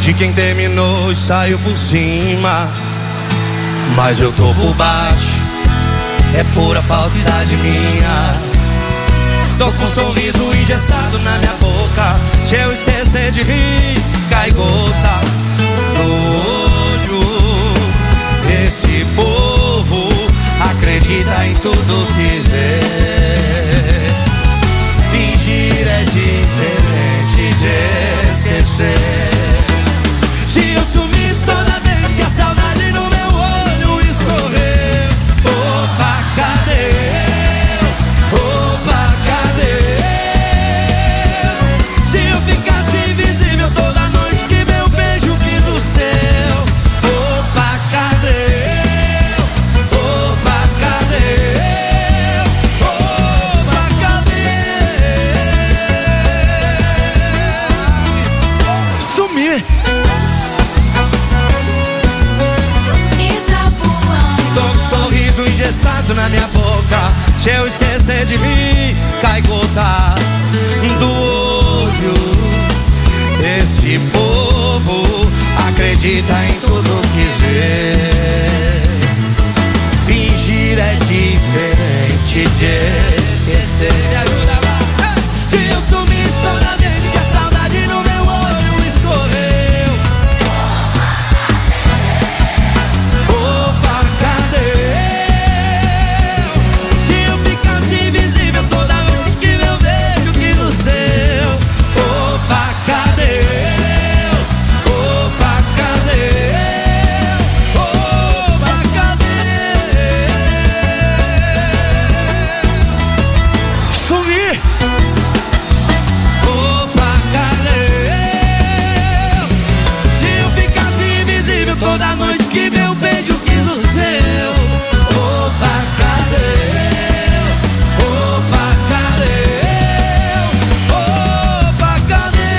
de quem terminou e saiu por cima. Mas eu tô por baixo, é pura falsidade minha. Tô com um sorriso engessado na minha boca. Se eu esquecer de rir, cai gota no olho. Esse povo acredita em tudo que vê. Fingir é diferente de esquecer. Se eu sumisse toda vez que a saudade no meu olho escorreu, opa, cadê eu? Opa, cadê eu? Se eu ficasse invisível toda noite que meu beijo quis o seu, opa, cadê eu? Opa, cadê eu? Opa, cadê eu? Sumir. Sorriso engessado na minha boca. Se eu esquecer de mim, cai gota do olho. Esse povo acredita em tudo que vê. Fingir é diferente de esquecer. Se eu sumisse toda vez que a saudade no meu olho escorreu, toda noite que meu beijo quis o seu. Opa, cadê eu? Opa, cadê eu? Opa, cadê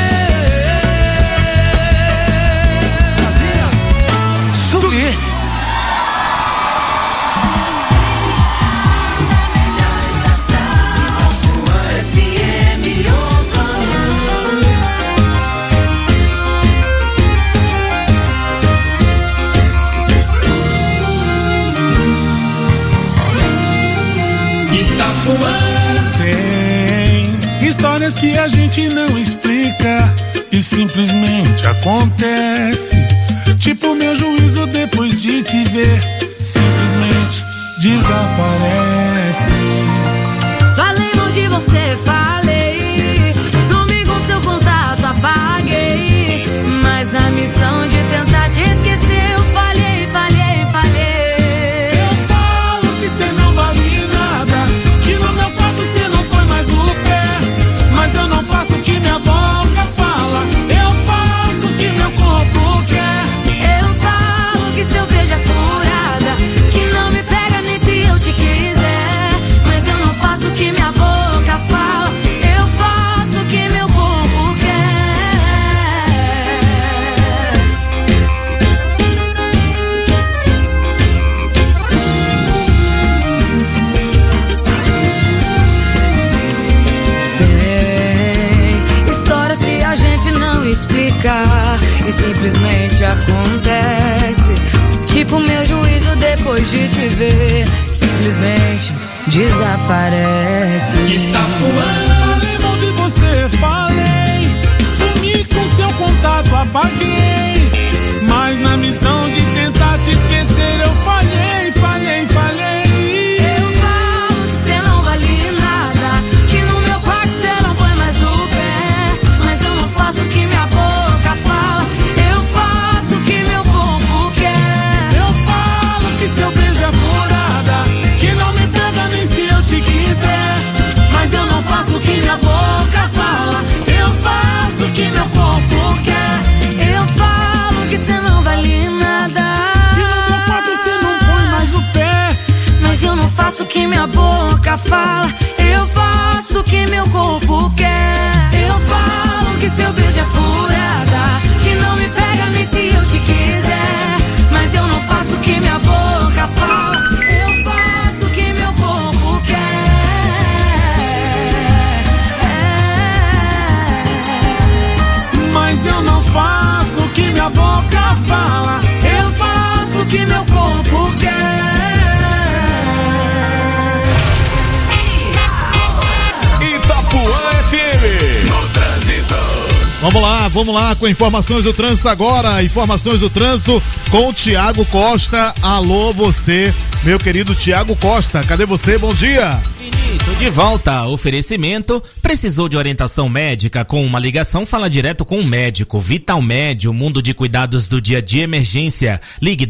eu? Sumir. Tem histórias que a gente não explica e simplesmente acontece. Tipo meu juízo depois de te ver, simplesmente desaparece. Falei mal de você, falei. Sumi com seu contato, apaguei. Mas na missão de tentar te esquecer, eu falhei, falhei, falhei. Eu falo que cê não vale nada, que no meu quarto cê não põe mais o pé. Mas eu não faço o que minha boca fala, eu faço o que meu corpo quer. Eu falo que seu beijo é furada, que não me pega nem se eu te quiser. Mas eu não faço o que minha boca fala, eu faço o que meu corpo quer. Tem histórias que a gente não explica e simplesmente acontece. Tipo meu juízo depois de te ver, simplesmente desaparece. Falei mal de você, falei. Sumi com seu contato, apaguei. Mas na missão de tentar te esquecer, eu falhei, falhei, falhei. Eu falo que cê não vale nada, que no meu quarto cê não põe mais o pé. Mas eu não faço o que minha boca fala, eu faço o que meu corpo quer. Eu falo que seu beijo é furada, que não me pega nem se eu te quiser. Mas eu não faço o que minha boca fala, eu faço o que meu corpo quer. Eu falo que cê não vale nada, e no meu quarto cê não põe mais o pé. mas eu não faço o que minha boca fala, eu faço o que meu corpo quer. Eu falo que seu beijo é furada, que não me pega nem se eu te quiser. Mas eu não faço o que minha boca fala, eu faço o que meu corpo quer. Mas eu não faço o que minha Vamos lá com informações do trânsito agora. Informações do trânsito com o Tiago Costa. Alô, você, meu querido Tiago Costa. Cadê você? Bom dia. Tô de volta. Oferecimento. Precisou de orientação médica? Com uma ligação, fala direto com o médico. Vital Med, o mundo de cuidados do dia a dia emergência. Ligue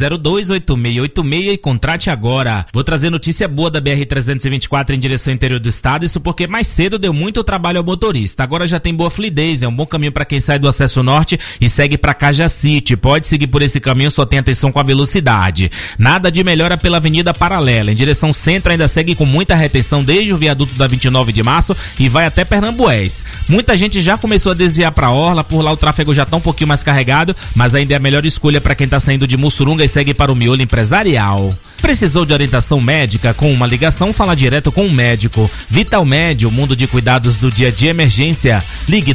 2202-8686 e contrate agora. Vou trazer notícia boa da BR-324 em direção ao interior do estado. Isso porque mais cedo deu muito trabalho ao motorista. Agora já tem boa fluidez. É um bom caminho para quem sai do acesso norte e segue para Cajacite. Pode seguir por esse caminho, só tem atenção com a velocidade. Nada de melhora pela Avenida Paralela. Em direção centro ainda segue com muita retenção desde o viaduto da 29 de março e vai até Pernambués. Muita gente já começou a desviar para Orla, por lá o tráfego já tá um pouquinho mais carregado, mas ainda é a melhor escolha para quem tá saindo de Mussurunga e segue para o miolo empresarial. Precisou de orientação médica? Com uma ligação, fala direto com o médico. Vital Med, o mundo de cuidados do dia a dia emergência. Ligue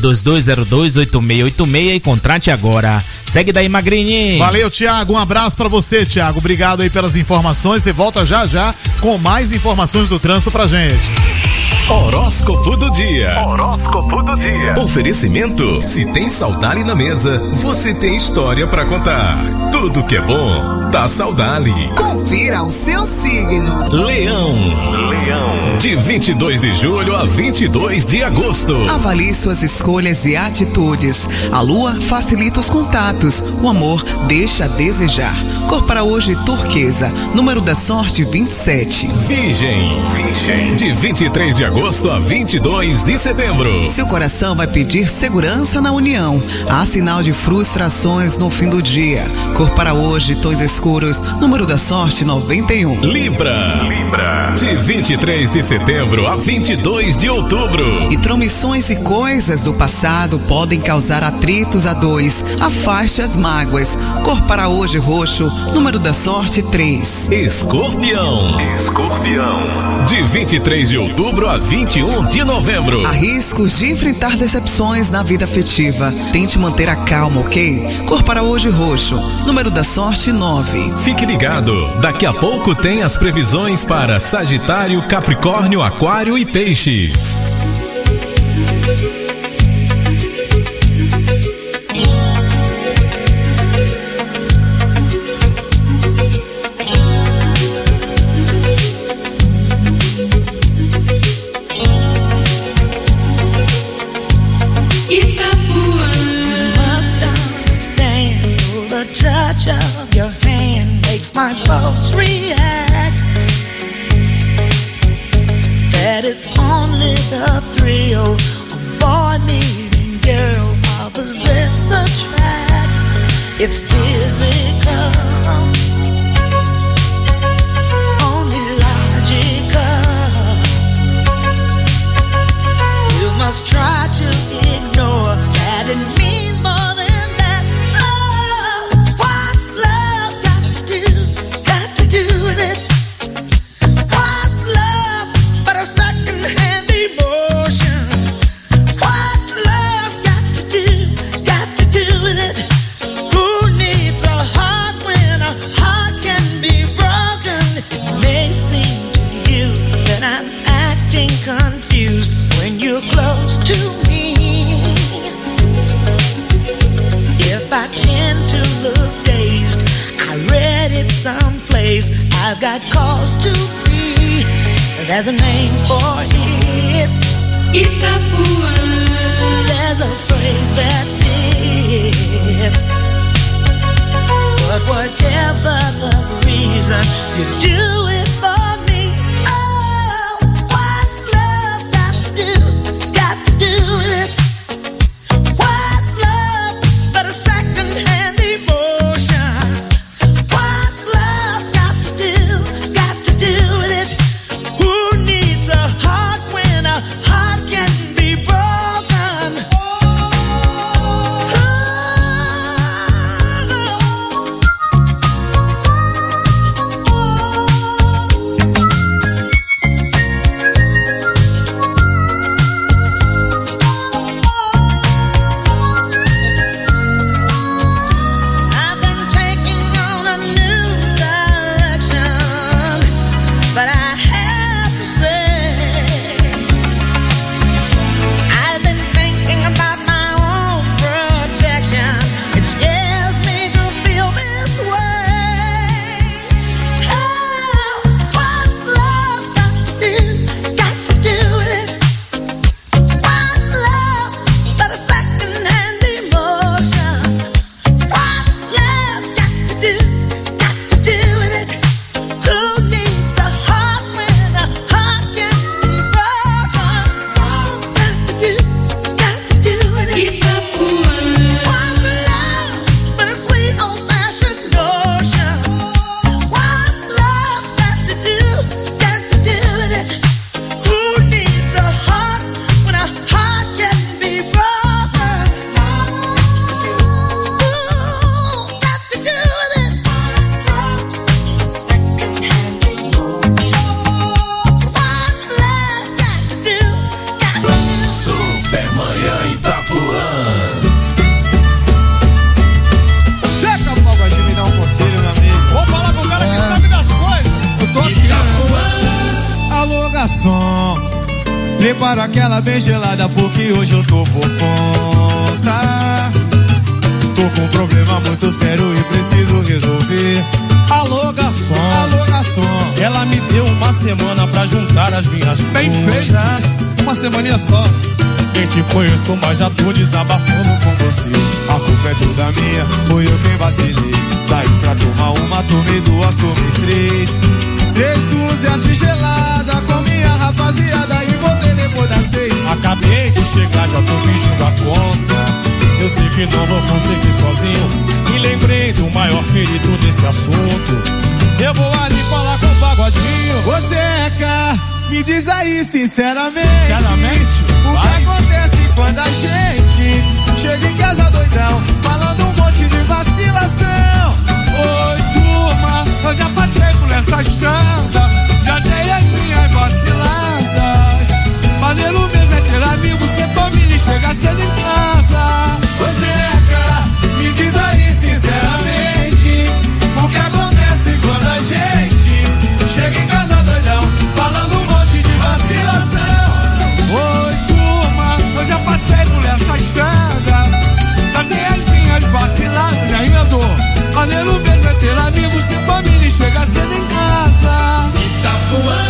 2202-8686 e contrate agora. Segue daí, Magrini. Valeu, Tiago. Um abraço pra você, Tiago. Obrigado aí pelas informações. Você volta já já com mais informações do trânsito pra gente. Horóscopo do dia. Horóscopo do dia. Oferecimento. Se tem Saudali na mesa, você tem história pra contar. Tudo que é bom, tá Saudali. Confira o seu signo. Leão. De 22 de julho a 22 de agosto. Avalie suas escolhas e atitudes. A lua facilita os contatos. O amor deixa a desejar. Cor para hoje, turquesa. Número da sorte, 27. Virgem. De 23 de agosto a 22 de setembro. Seu coração vai pedir segurança na união. Há sinal de frustrações no fim do dia. Cor para hoje, tons escuros. Número da sorte, 91. Libra. De 23 de setembro a 22 de outubro. Intromissões e coisas do passado podem causar atritos a dois. Afaste as mágoas. Cor para hoje, roxo. Número da sorte, 3. Escorpião. De 23 de outubro a 21 de novembro. Há riscos de enfrentar decepções na vida afetiva. Tente manter a calma, ok? Cor para hoje, roxo. Número da sorte, 9. Fique ligado. Daqui a pouco tem as previsões para Sagitário, Capricórnio, Aquário e Peixes. My pulse react. That it's only the thrill of boy meeting girl, opposites attract. It's physical, only logical. You must try to ignore that it means more. Confused when you're close to me. If I tend to look dazed, I read it someplace. I've got cause to be. There's a name for it. Itapua. There's a phrase that fits. But whatever the reason, you do it for me. Prepara aquela bem gelada porque hoje eu tô por conta. Tô com um problema muito sério e preciso resolver. Alô garçom, alô garçom. Ela me deu uma semana pra juntar as minhas bem feitas. Uma semaninha só. Nem te conheço, mas já tô desabafando com você. A culpa é toda minha, foi eu quem vacilei. Saí pra tomar uma, tomei duas, tomei três. 3 dúzias de gelada com minha rapaziada e voltei depois das 6. Acabei de chegar, já tô pedindo a conta. Eu sei que não vou conseguir sozinho. Me lembrei do maior perito desse assunto. Eu vou ali falar com o Pagodinho. Ô Zeca, me diz aí sinceramente, o que acontece quando a gente chega em casa doidão, falando um monte de vacilação. Oi turma, eu já passei por essa estrada, já dei as minhas vaciladas. Maneiro mesmo é ter amigo, ser família e chegar cedo em casa. Ô Zeca, me diz aí sinceramente, o que acontece quando a gente chega em casa doidão, falando um monte de vacilação. Oi turma, eu já passei por essa estrada, já dei as minhas vaciladas, ainda dou. Maneiro mesmo é ter amigos, ser família e chegar cedo em casa. Itapuã.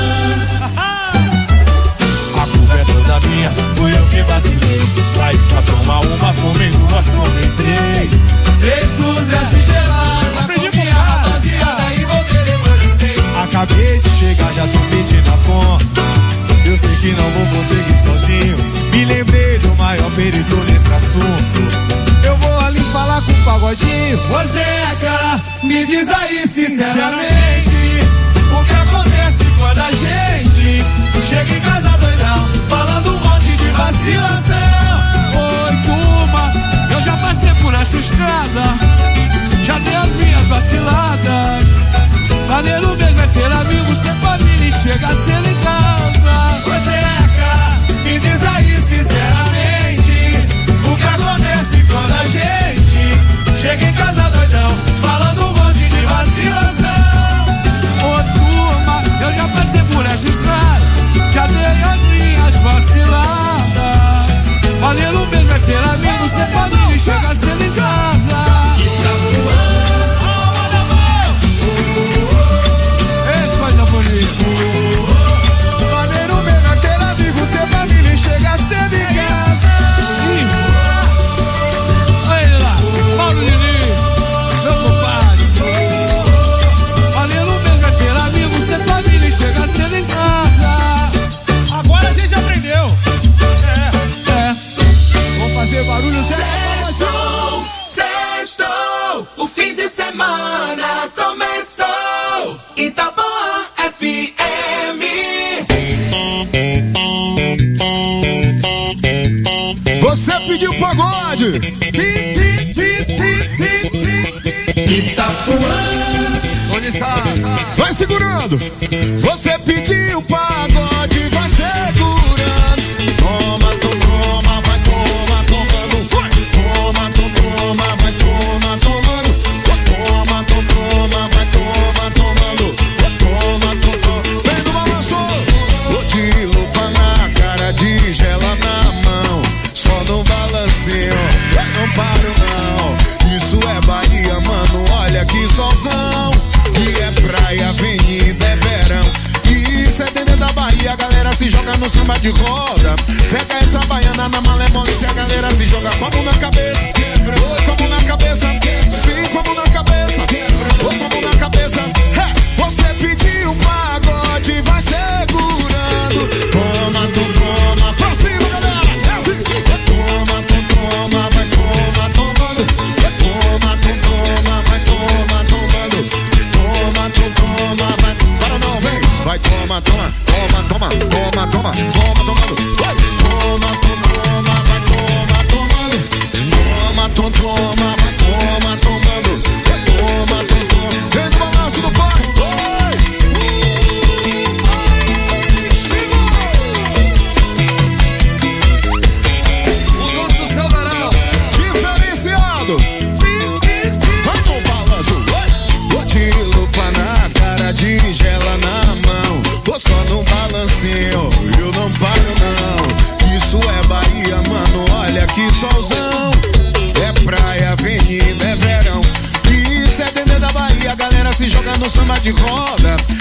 A culpa é toda minha, fui eu que vacilei. Saí pra tomar uma, tomei duas, tomei 3. 3 dúzias de gelada com minha rapaziada e voltei depois de 6. Acabei de chegar, já tô pedindo a conta. Eu sei que não vou conseguir sozinho. Me lembrei do maior perito nesse assunto. Eu vou ali falar com o Pagodinho. Ô Zeca, me diz aí sinceramente, o que acontece quando a gente chega em casa doidão, falando um monte de vacilação. Oi turma, eu já passei por essa estrada, já dei as minhas vaciladas. Maneiro mesmo é ter amigos, ser família e chegar cedo em casa. Ô Zeca, me diz aí sinceramente, o que acontece quando a gente chega em casa doidão, falando um monte de vacilação. Ô turma, eu já passei por essa estrada, já dei as minhas vaciladas. Maneiro mesmo é ter amigos, ser família e chegar cedo em casa. Ei, coisa bonita. Maneiro mesmo é ter amigos, ser família e chegar cedo em casa. Olha lá, Paulo Diniz, meu compadre. Maneiro mesmo é ter amigos, ser família e chegar cedo em casa. Agora a gente aprendeu. É. Vamos fazer barulho, Zé. Sextou, sextou, o fim de semana começou. Itapuã FM. Você pediu pagode. Itapuã. Onde está? Vai segurando. Você pediu pagode, vai segurando. Toma, toma, vai toma, tomando. Toma, toma, vai toma, tomando. Toma, toma, vai toma, tomando. Toma, toma. Vem do balanço. Vou de lupa na cara, de gela na mão. Só no balancinho, não paro não. Isso é Bahia, mano, olha que solzão. E é praia, avenida, é verão. E isso é dentro da Bahia, a galera se joga no samba de roda. Pega essa baiana na malemole, se a galera se joga com a mão na cabeça. Oi, com a mão na cabeça. Sim, com a mão na cabeça. Oi, com a mão na cabeça. Você pediu um pagode, vai segurando. Toma, toma, pra cima, galera. Toma, toma, vai toma, tomando. Toma, toma, vai toma, tomando. Toma, toma, vai. Para não, vem. Vai, toma, toma, toma, toma, toma, toma, toma, tomando. Vai, toma, toma, vai toma, tomando. Toma, toma, vai toma, tomando. Toma, toma, vem do balanço do pai. O dono do seu verão, diferenciado. Vai no balanço, vou de lupa na cara, de gela na mão. Tô só no balancinho, eu não paro não.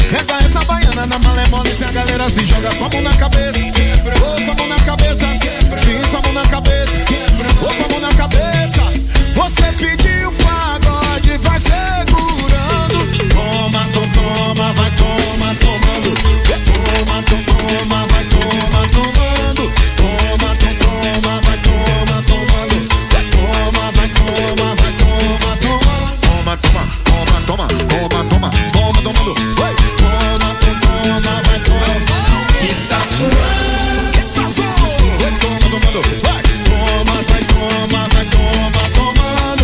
Pega essa baiana na malemole e a galera se joga com a mão na cabeça. Oh, com a mão na cabeça. Sim, com a mão na cabeça. Oh, com a mão na cabeça. Você pediu pagode, vai segurando. Toma, toma, vai toma, tomando. Toma, toma, vai toma, tomando. Toma, toma, vai toma, tomando. Toma, vai toma, vai toma, tomando. Toma, toma, toma, toma, toma, toma, toma, tomando. Vai, toma, toma, vai toma. Que passou? Vai toma, tomando. Vai, toma, vai toma, vai toma, tomando.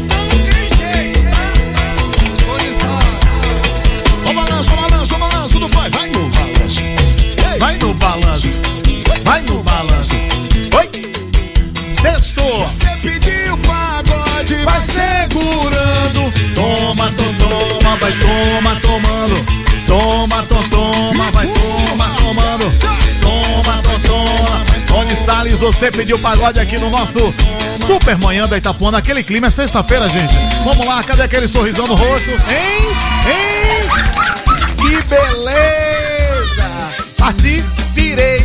Ó balanço, balanço, balanço do pai. Vai no balanço. Vai no balanço. Vai no balanço. Oi! Sexto! Você pediu pagode, Vai segurando. Toma, toma, vai toma, tomando. Toma, toma, vai toma, tomando. Toma, toma. Rony Salles, você pediu pagode aqui no nosso Super Manhã da Itapuã. Naquele clima, é sexta-feira, gente. Vamos lá, cadê aquele sorrisão no rosto? Hein? Que beleza! Parti, virei,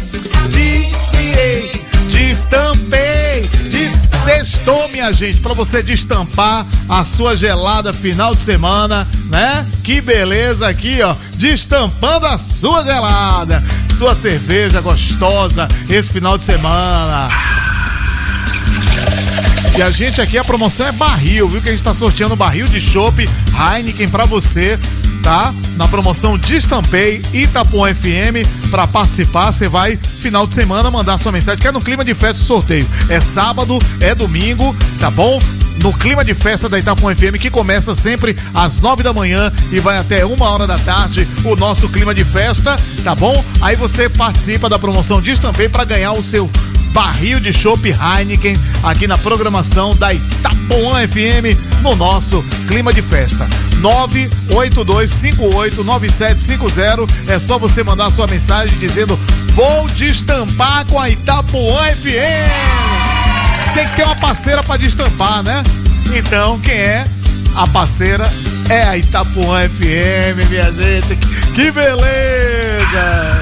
destampei, sextou, minha gente, pra você destampar a sua gelada final de semana, né? Que beleza aqui, ó, destampando a sua gelada, sua cerveja gostosa esse final de semana. E a gente aqui, a promoção é barril, viu? Que a gente tá sorteando barril de chopp Heineken pra você, tá? Na promoção Destampei Itapuã FM. Pra participar, você vai, final de semana, mandar sua mensagem, que é no clima de festa o sorteio. É sábado, é domingo, tá bom? No clima de festa da Itapuã FM, que começa sempre às 9 da manhã e vai até 1h da tarde, o nosso clima de festa, tá bom? Aí você participa da promoção Destampei pra ganhar o seu barril de chopp Heineken aqui na programação da Itapuã FM no nosso clima de festa. 982589750. É só você mandar sua mensagem dizendo: vou destampar com a Itapuã FM. Tem que ter uma parceira pra destampar, né? Então, quem é a parceira é a Itapuã FM, minha gente. Que beleza!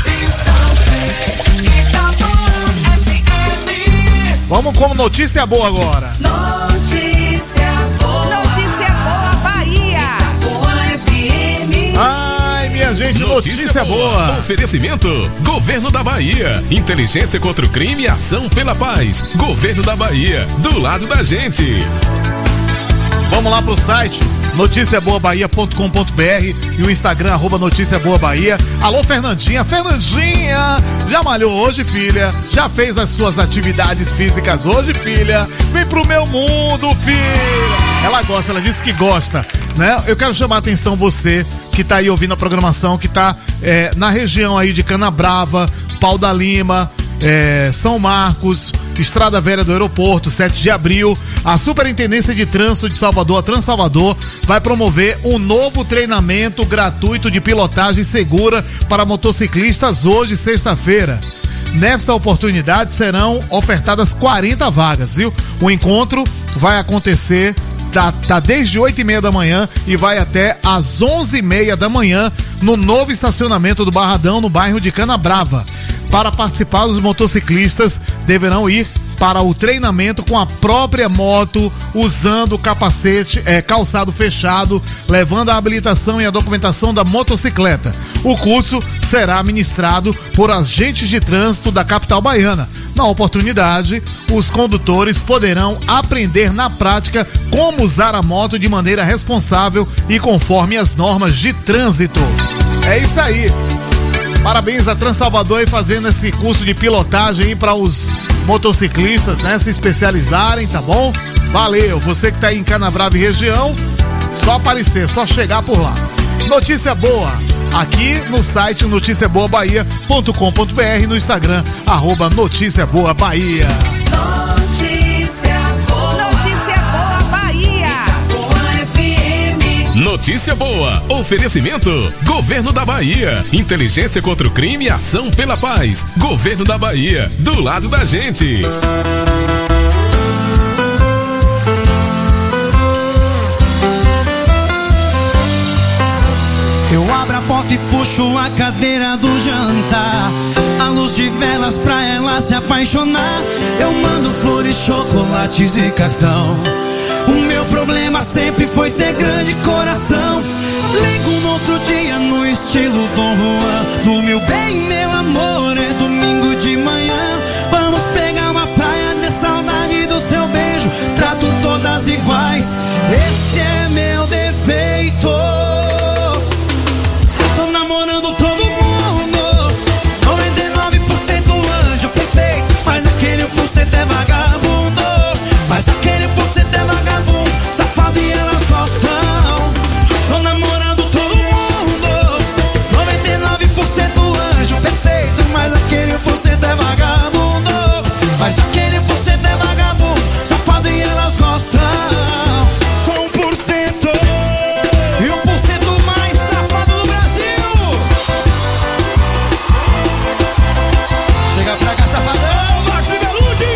Vamos com notícia boa agora. Notícia boa. Notícia boa, Bahia. Itapuã FM. Ai, minha gente, notícia boa. Oferecimento: Governo da Bahia. Inteligência contra o crime e ação pela paz. Governo da Bahia, do lado da gente. Vamos lá pro site noticiaboabahia.com.br e o Instagram @noticiaboabahia. Alô, Fernandinha, já malhou hoje, filha? Já fez as suas atividades físicas hoje, filha? Vem pro meu mundo, filha. Ela gosta, ela disse que gosta, né? Eu quero chamar a atenção você que tá aí ouvindo a programação, que tá na região aí de Canabrava, Pau da Lima, São Marcos, Estrada Velha do Aeroporto, 7 de abril, a Superintendência de Trânsito de Salvador, a Transalvador, vai promover um novo treinamento gratuito de pilotagem segura para motociclistas hoje, sexta-feira. Nessa oportunidade serão ofertadas 40 vagas, viu? O encontro vai acontecer tá desde 8h30 da manhã e vai até às 11h30 da manhã no novo estacionamento do Barradão, no bairro de Canabrava. Para participar, os motociclistas deverão ir para o treinamento com a própria moto, usando capacete, calçado fechado, levando a habilitação e a documentação da motocicleta. O curso será ministrado por agentes de trânsito da capital baiana. Na oportunidade, os condutores poderão aprender na prática como usar a moto de maneira responsável e conforme as normas de trânsito. É isso aí. Parabéns a Transalvador aí fazendo esse curso de pilotagem aí para os motociclistas, né, se especializarem, tá bom? Valeu, você que tá aí em Canabrava e região, só aparecer, só chegar por lá. Notícia boa, aqui no site noticiaboabahia.com.br, no Instagram, @noticiaboabahia. Notícia boa. Oferecimento: Governo da Bahia. Inteligência contra o crime e ação pela paz. Governo da Bahia, do lado da gente. Eu abro a porta e puxo a cadeira do jantar. A luz de velas pra ela se apaixonar. Eu mando flores, chocolates e cartão. O meu problema sempre foi ter grande coração. Ligo no outro dia no estilo Dom Juan. Do meu bem, meu amor, é domingo de manhã. Vamos pegar uma praia, de saudade do seu beijo. Trato todas iguais, esse é meu defeito. Tô namorando todo mundo, 99% anjo perfeito. Mas aquele 1% é vagabundo. Mas aquele 1% é vagabundo, safado e elas gostam. Tô namorando todo mundo, 99% anjo perfeito. Mas aquele 1% é vagabundo. Mas aquele 1% é vagabundo, safado e elas gostam. Só 1% e 1% mais safado do Brasil. Chega pra cá, safadão, Max e Velude.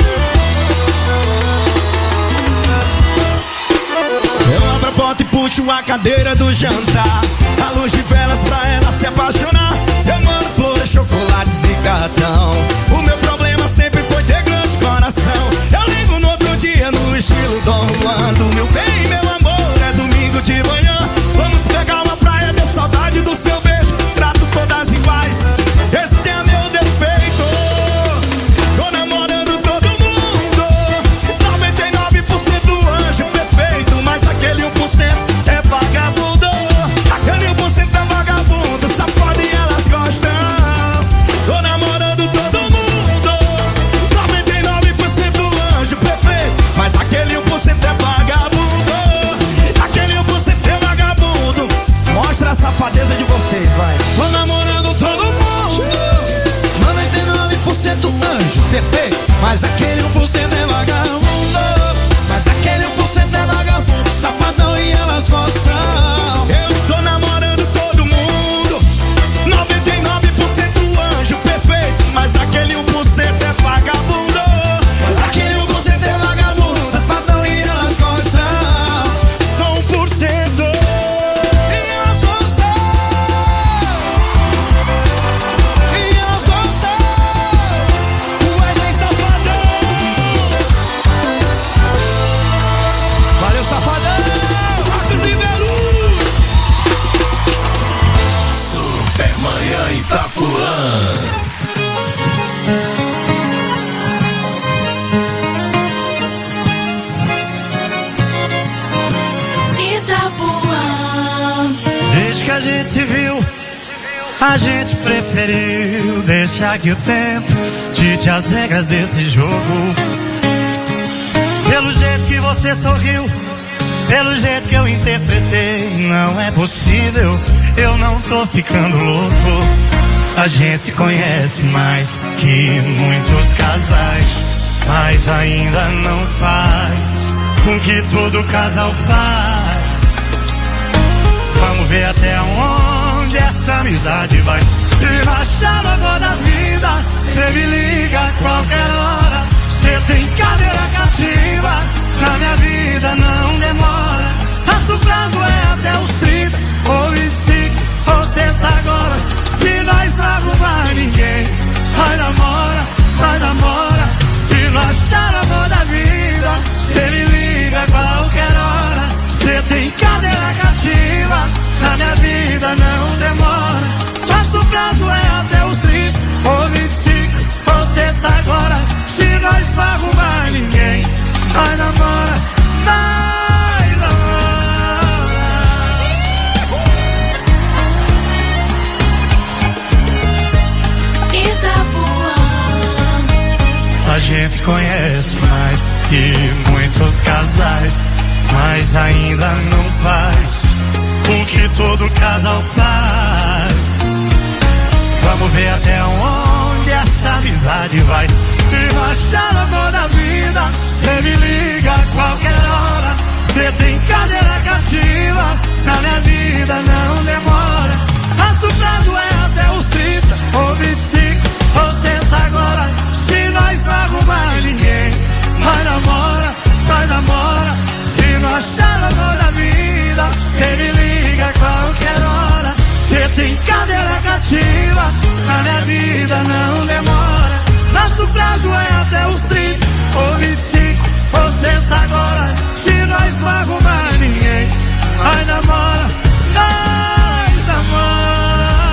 Eu abro a porta e puxo a cadeira do jantar. A luz de velas pra ela se apaixonar. Eu mando flores, chocolates e cartão. O meu problema sempre foi ter grande coração. Eu ligo no outro dia no estilo Dom Juan. Do meu bem, meu amor, é domingo de manhã. Vamos pegar uma praia, ter saudade do seu beijo. Trato todas iguais, esse é meu defeito. Tô namorando todo mundo, 99% anjo perfeito. Mas aquele 1% é vagabundo. Aquele 1% é vagabundo, safado e elas gostam. Tô namorando todo mundo, 99% anjo perfeito. Mas aquele 1% é vagabundo. Aquele 1% é vagabundo. Mostra a safadeza de vocês, vai. Tô namorando todo mundo, 99% anjo perfeito. Mas aquele 1% é vagabundo. Mas aquele 1% é vagabundo, safadão e elas gostam. Eu tô namorando todo mundo, 99% anjo perfeito. Mas aquele 1% é vagabundo. Mas aquele 1% é vagabundo, safadão e elas gostam. Só 1% e elas gostam. E elas gostam. Wesley Safadão. Valeu, Safadão. Marcos e Velude. Supermanhã Itapuã. Itapuã. Desde que a gente se viu, a gente preferiu deixar que o tempo dite as regras desse jogo. Pelo jeito que você sorriu, pelo jeito que eu interpretei, não é possível, eu não tô ficando louco. A gente se conhece mais que muitos casais, mas ainda não faz com que todo casal faz. Vamos ver até onde essa amizade vai. Se achar agora da vida, cê me liga a qualquer hora. Cê tem cadeira cativa, na minha vida não demora. Nosso prazo é até os 30 ou 25 ou sexta agora. Se nós não arrumar ninguém, vai namora, vai namora. Se não achar amor da vida, cê me liga a qualquer hora. Cê tem cadeira cativa, na minha vida não demora. Nosso prazo é até os 30 ou 25 ou sexta agora. Se nós não arrumar ninguém, vai namora, vai namora. Itapuã. A gente conhece mais que muitos casais, mas ainda não faz o que todo casal faz. Vamos ver até onde essa amizade vai. Se não achar amor da vida, cê me liga a qualquer hora. Cê tem cadeira cativa, na minha vida não demora. Nosso prazo é até os 30 ou 25 ou sexta agora. Se nós não arrumar ninguém, vai namora, vai namora. Se não achar amor da vida, cê me liga a qualquer hora. Cê tem brincadeira cativa, na minha vida não demora. Nosso prazo é até os 30 ou 25, ou sexta agora. Se nós não arrumar ninguém, nós namora, nós namora.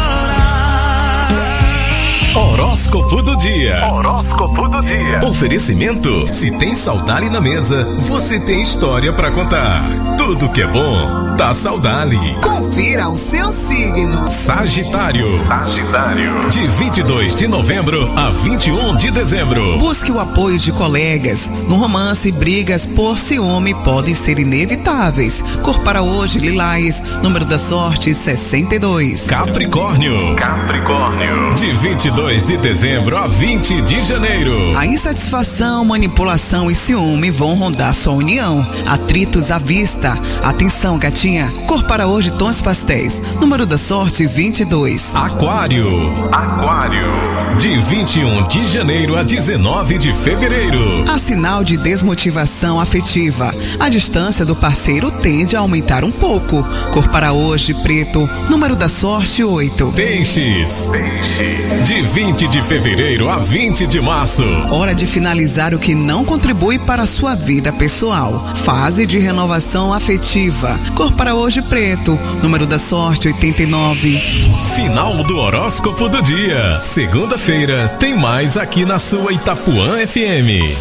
Horóscopo do dia. Horóscopo do dia. Oferecimento: se tem Saudade na mesa, você tem história pra contar. Tudo que é bom, tá Saudade. Confira o seu signo. Sagitário. Sagitário. De 22 de novembro a 21 de dezembro. Busque o apoio de colegas. No romance, brigas por ciúme podem ser inevitáveis. Cor para hoje, lilás. Número da sorte, 62. Capricórnio. Capricórnio. De 22 de dezembro a 20 de janeiro. A insatisfação, manipulação e ciúme vão rondar sua união. Atritos à vista. Atenção, gatinha. Cor para hoje, tons pastéis. Número da sorte, 22. Aquário. Aquário. De 21 de janeiro a 19 de fevereiro. Há sinal de desmotivação afetiva. A distância do parceiro tende a aumentar um pouco. Cor para hoje, preto. Número da sorte, 8. Peixes. Peixes. De 20 de fevereiro a 20 de março. Hora de finalizar o que não contribui para a sua vida pessoal. Fase de renovação afetiva. Cor para hoje, preto. Número da sorte, 89. Final do horóscopo do dia. Segunda-feira tem mais aqui na sua Itapuã FM.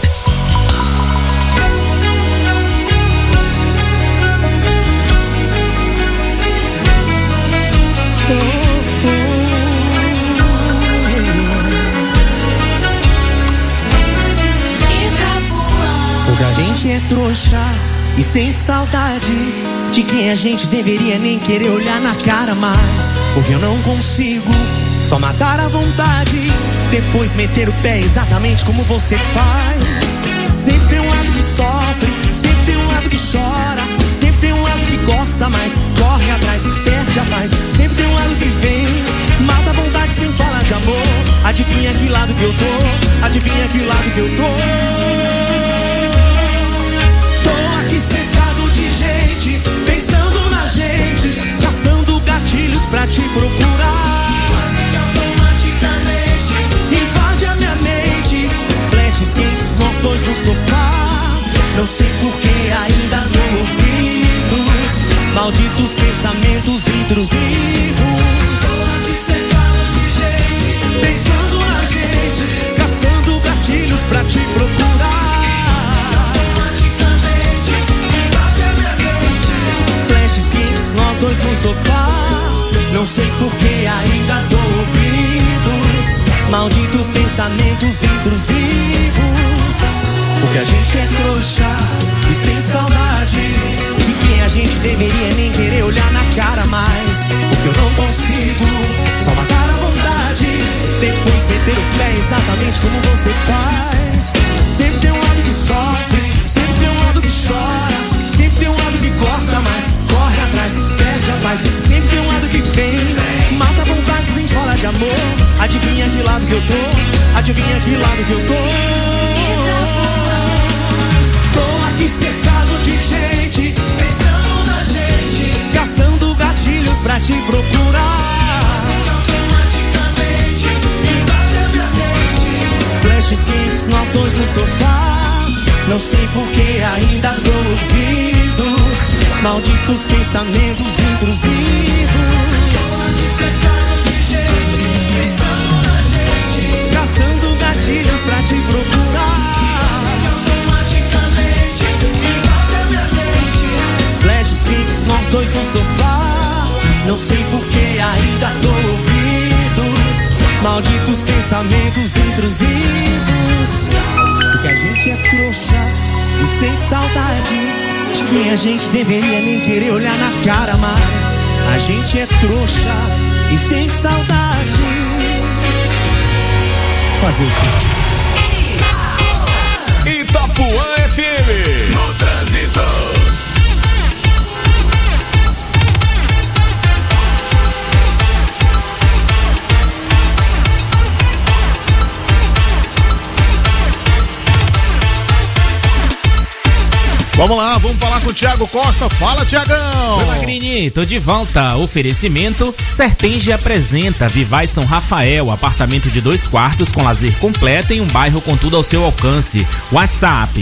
Porque a gente é trouxa e sem saudade de quem a gente deveria nem querer olhar na cara mais. Porque eu não consigo só matar a vontade, depois meter o pé exatamente como você faz. Sempre tem um lado que sofre, sempre tem um lado que chora, sempre tem um lado que gosta, mas corre atrás, perde a paz. Sempre tem um lado que vem, mata a vontade sem falar de amor. Adivinha que lado que eu tô? Adivinha que lado que eu tô? Secado de gente, pensando na gente, caçando gatilhos pra te procurar. Quase que automaticamente invade a minha mente, flashes quentes, nós dois no sofá. Não sei por que ainda dou ouvidos, malditos pensamentos intrusivos. Tô aqui secado de gente, pensando na gente, caçando gatilhos pra te procurar. Nós dois no sofá, não sei por que ainda dou ouvidos, malditos pensamentos intrusivos. Porque a gente é trouxa e sem saudade de quem a gente deveria nem querer olhar na cara mais. Porque eu não consigo só matar a vontade, depois meter o pé exatamente como você faz. Sempre tem um lado que sofre, sempre tem um lado que chora, sempre tem um lado que gosta, mas corre atrás, perde a paz. Sempre tem um lado que vem, mata a vontade sem falar de amor. Adivinha que lado que eu tô? Adivinha que lado que eu tô? Tô aqui secado de gente, pensando na gente, caçando gatilhos pra te procurar. Automaticamente invade a minha mente, flashes quentes, nós dois no sofá. Não sei por que ainda dou ouvidos, malditos pensamentos intrusivos. Tô aqui secado de gente, pensando na gente, caçando gatilhos pra te procurar. Automaticamente invade a minha mente, flashes quentes, nós dois no sofá. Não sei por que ainda dou ouvidos, malditos pensamentos intrusivos. Porque a gente é trouxa e sem saudade de quem a gente deveria nem querer olhar na cara mais. A gente é trouxa e sem saudade. Fazer o quê? Itapuã FM. No trânsito. Vamos lá, vamos falar com o Thiago Costa. Fala, Thiagão! Oi, Magrini, tô de volta. Oferecimento Sertenge apresenta Vivaz São Rafael, apartamento de 2 quartos com lazer completo em um bairro com tudo ao seu alcance. WhatsApp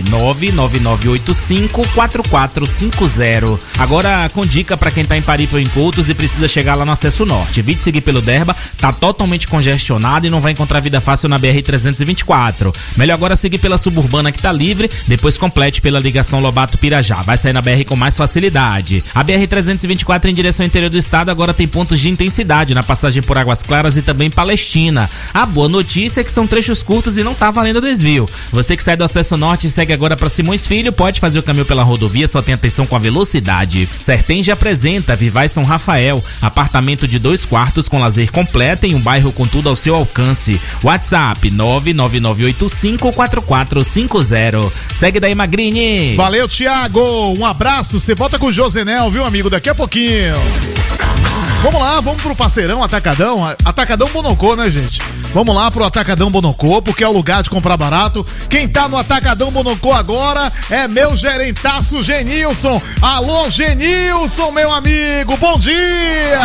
999854450. Agora com dica pra quem tá em Paripa ou em Coutos e precisa chegar lá no Acesso Norte. Evite seguir pelo Derba, tá totalmente congestionado e não vai encontrar vida fácil na BR-324. Melhor agora seguir pela Suburbana que tá livre, depois complete pela ligação Lobato-Pirajá. Vai sair na BR com mais facilidade. A BR-324 em direção ao interior do estado agora tem pontos de intensidade na passagem por Águas Claras e também Palestina. A boa notícia é que são trechos curtos e não tá valendo desvio. Você que sai do Acesso Norte e segue agora para Simões Filho, pode fazer o caminho pela rodovia, só tem atenção com a velocidade. Sertenge apresenta Vivaz São Rafael, apartamento de 2 quartos com lazer completo em um bairro com tudo ao seu alcance. WhatsApp 999854450. Segue daí, Magrini. Valeu, Thiago. Um abraço. Você volta com o Josenel, viu, amigo? Daqui a pouquinho. Vamos lá, vamos pro parceirão Atacadão. Atacadão Bonocô, né, gente? Vamos lá pro Atacadão Bonocô, porque é o lugar de comprar barato. Quem tá no Atacadão Bonocô agora é meu gerentaço Genilson. Alô, Genilson, meu amigo. Bom dia!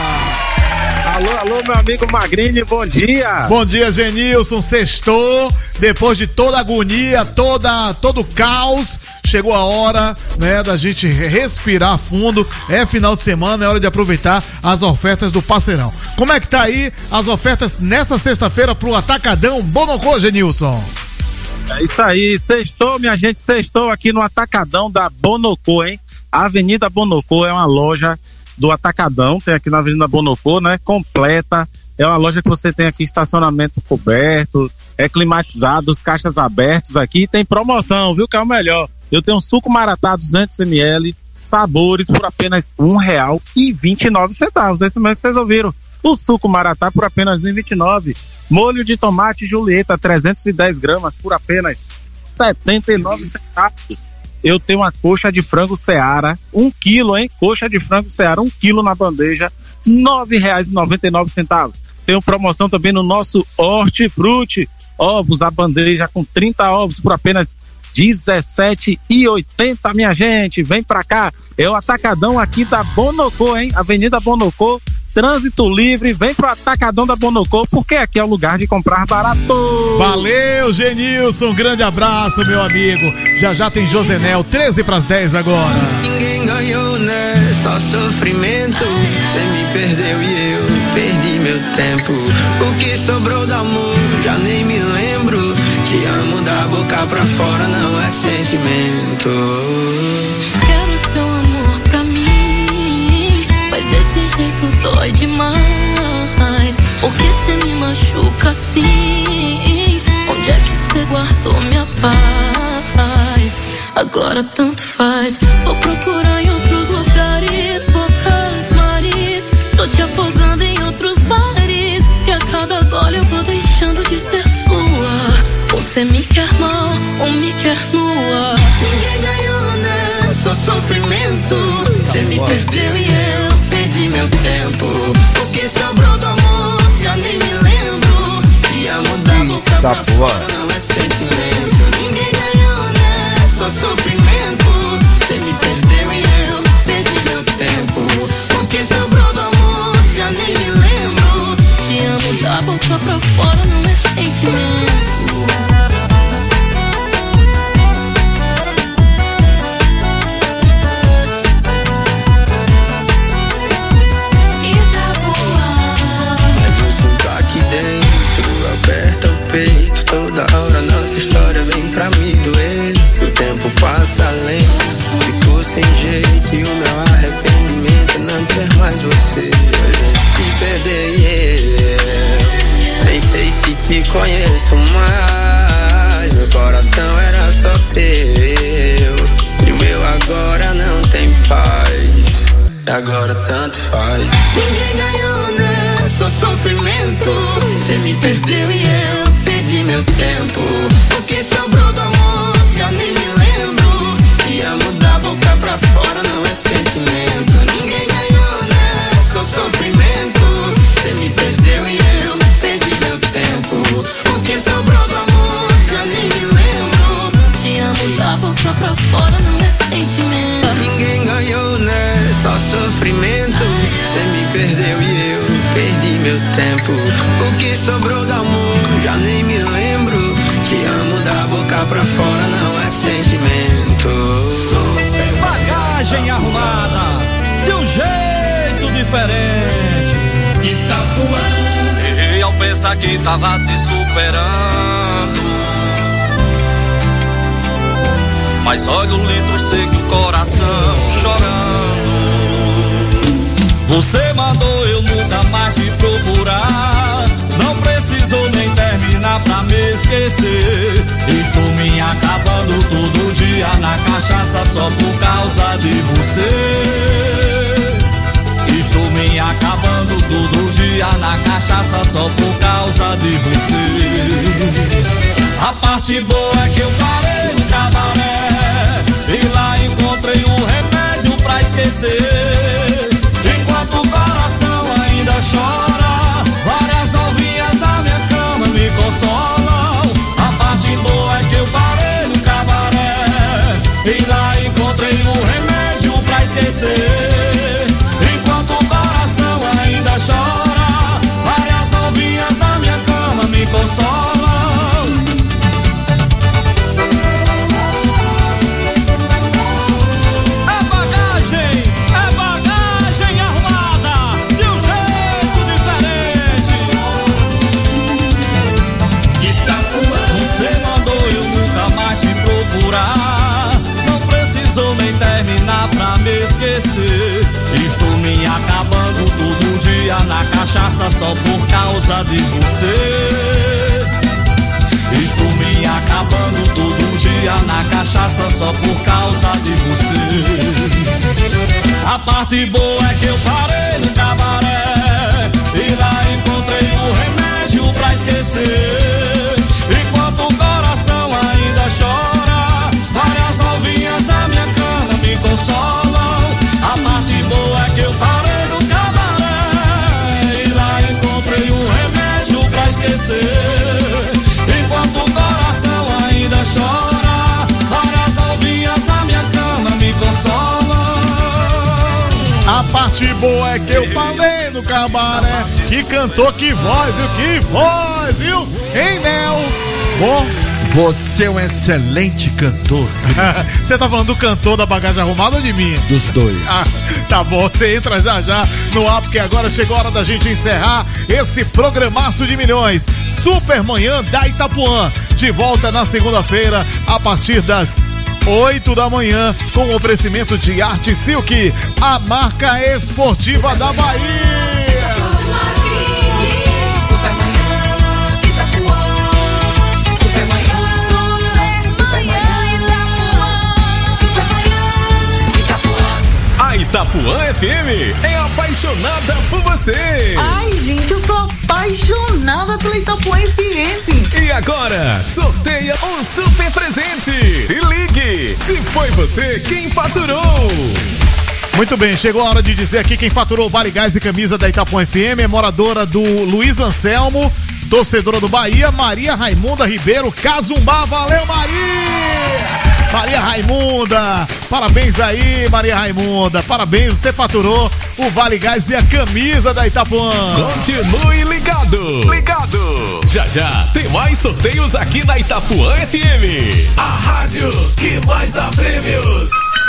Alô, meu amigo Magrini, bom dia. Bom dia, Genilson, sextou, depois de toda a agonia, todo o caos, chegou a hora, né, da gente respirar fundo. É final de semana, é hora de aproveitar as ofertas do parceirão. Como é que tá aí as ofertas nessa sexta-feira pro Atacadão Bonocô, Genilson? É isso aí, sextou, minha gente, sextou aqui no Atacadão da Bonocô, hein? A Avenida Bonocô é uma loja do Atacadão, tem aqui na Avenida Bonocô, né? Completa. É uma loja que você tem aqui estacionamento coberto, é climatizado, os caixas abertos aqui. Tem promoção, viu? Que é o melhor. Eu tenho um suco Maratá 200ml, sabores por apenas R$1,29. É isso mesmo que vocês ouviram. O suco Maratá por apenas R$1,29. Molho de tomate Julieta 310 gramas por apenas R$79. Eu tenho uma coxa de frango Seara, 1 quilo, hein? Coxa de frango Seara, 1 quilo na bandeja, R$9,99. Tem promoção também no nosso Hortifruti, ovos, a bandeja com 30 ovos por apenas R$17,80, minha gente. Vem pra cá, é o Atacadão aqui da Bonocô, hein? Avenida Bonocô, trânsito livre, vem pro Atacadão da Bonocô, porque aqui é o lugar de comprar barato. Valeu, Genilson, um grande abraço, meu amigo. Já tem Josenel, 11:50 agora. Ninguém ganhou, né? Só sofrimento. Você me perdeu e eu perdi meu tempo. O que sobrou do amor, já nem me lembro. Te amo da boca pra fora, não é sentimento. Quero teu amor pra mim, mas desse jeito dói demais. Porque cê me machuca assim? Onde é que cê guardou minha paz? Agora tanto faz. Vou procurar em outros lugares, bocas, mares. Tô te afogando em outros bares, e a cada gole eu vou deixando de ser sua. Ou cê me quer mal, ou me quer nua. Ninguém ganhou, né? Só sofrimento. Cê me perdeu e eu perdi meu tempo. O que sobrou do amor, já nem me lembro. Te amo da boca pra fora, não é sentimento. Ninguém ganhou, né? Só sofrimento. Cê me perdeu e eu perdi meu tempo. O que sobrou do amor, já nem me lembro. Te amo da boca pra fora, não é sentimento. Aperta o peito, toda hora nossa história vem pra me doer. O tempo passa lento, ficou sem jeito. E o meu arrependimento é não ter mais você. A gente se perder, nem sei se te conheço mais. Meu coração era só teu, e o meu agora não tem paz. E agora tanto faz. Ninguém ganhou, né? Só sofrimento. Cê me perdeu e eu perdi meu tempo. O que sobrou do amor, já nem me lembro. Te amo da boca pra fora, não é sentimento. Ninguém ganhou, né? Só sofrimento. Cê me perdeu e eu perdi meu tempo. O que sobrou do amor, já nem me lembro. Te amo da boca pra fora, não é sentimento. o tempo. O que sobrou do amor, já nem me lembro. Te amo da boca pra fora, não é sentimento. Super bagagem arrumada, de um jeito diferente. Itapuã. Errei ao pensar que tava te superando, mas olha o litro seco, o coração chorando. Você mandou eu nunca mais te procurar, não precisou nem terminar pra me esquecer. Estou me acabando todo dia na cachaça só por causa de você. Estou me acabando todo dia na cachaça só por causa de você. A parte boa é que eu parei no cabaré e lá encontrei um remédio pra esquecer. Enquanto o coração ainda chora, várias novinhas na minha cama me consolam. A parte boa é que eu parei no cabaré e lá encontrei um remédio pra esquecer. Enquanto o coração ainda chora, várias novinhas na minha cama me consolam. Estou me acabando todo dia na cachaça só por causa de você. Estou me acabando todo dia na cachaça só por causa de você. A parte boa é que eu parei no cabaré e lá encontrei um remédio pra esquecer. Enquanto o coração ainda chora, várias novinhas na minha cama me consolam. A parte boa é que eu parei no cabaré e lá encontrei um remédio pra esquecer. Enquanto o coração ainda chora, várias novinhas na minha cama me consolam. A parte boa é que eu parei no cabaré. Que cantor, que voz, viu? Que voz, viu? Hein, Nel? Bom. Você é um excelente cantor. Você tá falando do cantor da bagagem arrumada ou de mim? Dos dois. Ah, tá bom, você entra já no ar, porque agora chegou a hora da gente encerrar esse programaço de milhões. Super Manhã da Itapuã. De volta na segunda-feira, a partir das 8 da manhã, com o oferecimento de Arte Silk, a marca esportiva da Bahia. A Itapuã FM é apaixonada por você. Ai, gente, eu sou apaixonada pela Itapuã FM. E agora, sorteia um super presente. Se ligue, se foi você quem faturou. Muito bem, chegou a hora de dizer aqui quem faturou Vale Gás e Camisa da Itapuã FM. É moradora do Luiz Anselmo, torcedora do Bahia, Maria Raimunda Ribeiro Cazumbá. Valeu, Maria! Maria Raimunda, parabéns aí, Maria Raimunda, parabéns, você faturou o Vale Gás e a camisa da Itapuã. Continue ligado. Já tem mais sorteios aqui na Itapuã FM, a rádio que mais dá prêmios.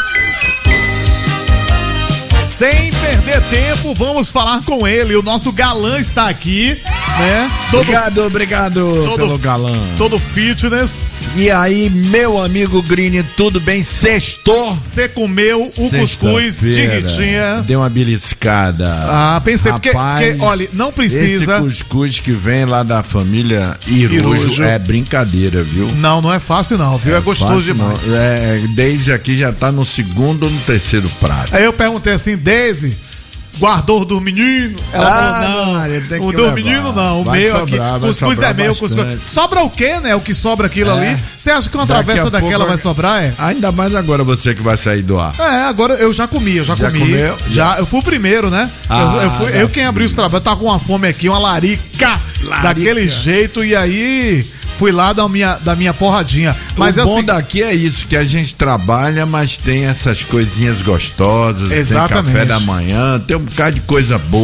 Sem perder tempo, vamos falar com ele. O nosso galã está aqui, né? Obrigado pelo galã. Todo fitness. E aí, meu amigo Green, tudo bem? Sextou? Você comeu o cuscuz de Ritinha? Deu uma beliscada. Ah, pensei, rapaz, porque olha, não precisa. Esse cuscuz que vem lá da família Irujo é brincadeira, viu? Não é fácil não, viu? É gostoso demais. Desde aqui já tá no segundo ou no terceiro prato. Aí eu perguntei assim, Daisy, guardou do menino? Ela falou, não, o do menino não, o meu aqui, cuscuz é meu, cuscuz. Sobra o quê, né? O que sobra aquilo ali? Você acha que uma travessa daquela vai sobrar, é? Ainda mais agora você que vai sair do ar. Agora eu já comi. Comeu? Já, eu fui o primeiro, né? Eu quem abriu os trabalhos, tava com uma fome aqui, uma larica. Daquele jeito, e aí fui lá da minha porradinha. Mas o bom daqui é isso, que a gente trabalha, mas tem essas coisinhas gostosas. Exatamente. Tem café da manhã, tem um bocado de coisa boa.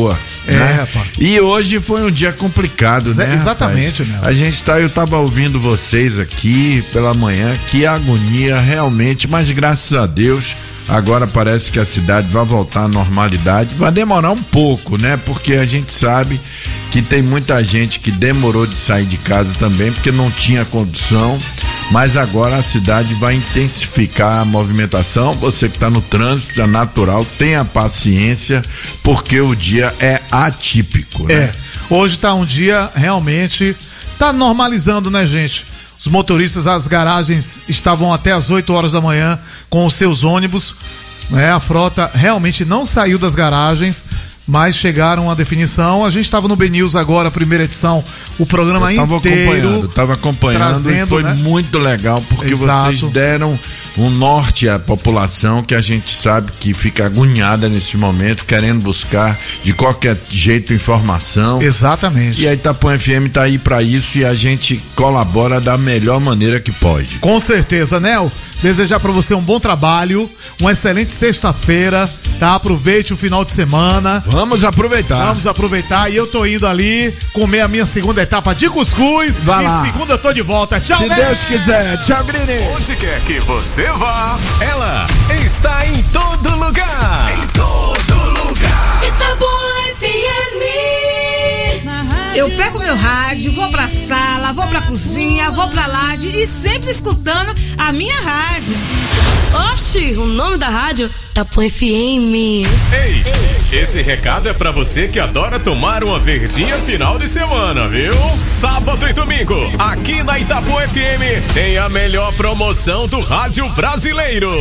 né? Rapaz. E hoje foi um dia complicado, né? Exatamente, rapaz? Eu tava ouvindo vocês aqui pela manhã, que agonia realmente, mas graças a Deus, agora parece que a cidade vai voltar à normalidade. Vai demorar um pouco, né? Porque a gente sabe que tem muita gente que demorou de sair de casa também, porque não tinha condução. Mas agora a cidade vai intensificar a movimentação. Você que está no trânsito, é natural, tenha paciência, porque o dia é atípico, né? Hoje tá um dia realmente, tá normalizando, né, gente? Os motoristas, as garagens estavam até as 8 horas da manhã com os seus ônibus, né? A frota realmente não saiu das garagens, mas chegaram à definição. A gente estava no BNews agora, primeira edição, o programa inteiro. Tava acompanhando trazendo, e foi, né? Muito legal, porque vocês deram um norte à população que a gente sabe que fica agoniada nesse momento, querendo buscar de qualquer jeito informação. Exatamente. E a Itapuã FM tá aí para isso e a gente colabora da melhor maneira que pode. Com certeza, Nel. Desejar para você um bom trabalho, uma excelente sexta-feira, tá? Aproveite o final de semana. Vamos aproveitar. Vamos aproveitar. E eu tô indo ali comer a minha segunda etapa de cuscuz. Vai lá. Segunda eu tô de volta. Tchau, Se Deus quiser. Tchau, Grini. Onde quer que você vá, ela está em todo lugar. Em todo lugar. Itapuã FM. Eu pego meu rádio, vou pra sala, vou pra cozinha, vou pra laje e sempre escutando a minha rádio. Oxi, o nome da rádio? Itapuã FM. Ei, esse recado é pra você que adora tomar uma verdinha final de semana, viu? Sábado e domingo, aqui na Itapuã FM, tem a melhor promoção do rádio brasileiro.